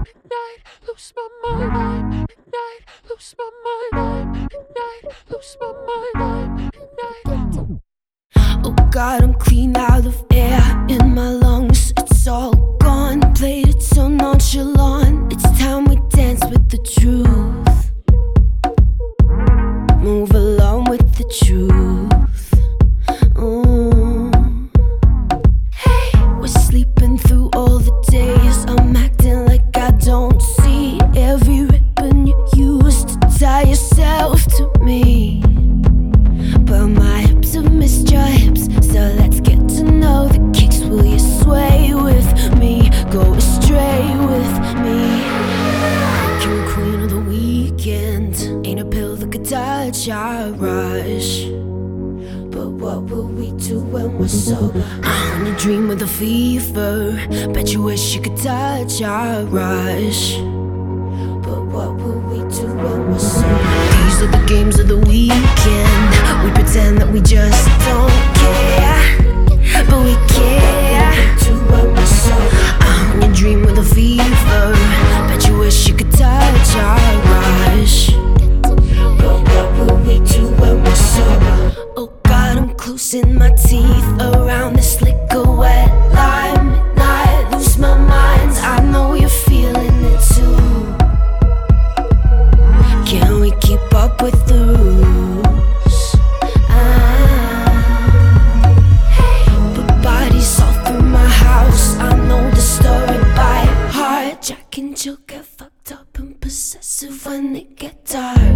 midnight, lose my mind. I'm midnight, lose my mind. I'm midnight, lose my mind. I'm midnight. Oh God, I'm clean out of air in my lungs. It's all gone, played it so nonchalant. It's time we dance with the truth. Move along with the truth. Hey, we're sleeping through all the days. I'm acting like I don't see every ribbon you used to tie yourself to me. But my hips have missed your hips, so let's get to know the kicks. Will you sway with me? Go astray with me? King or queen of the weekend, ain't a pill that could touch our rush. But what will we do when we're sober? When you dream with a fever, bet you wish you could touch our rush. But what will we do when we're sober? These are the games of the weekend. We pretend that we just don't care, but we care. Do when we're sober. When you dream with a fever, bet you wish you could touch our rush. But what will we do when we're sober? Oh God, I'm closing my teeth around this liquor wet lime. Midnight, lose my mind. I know you're feeling it too. Can we keep up with the rules? Hey, but bodies all through my house. I know the story by heart. Jack and Jill get fucked up and possessive when they get dark.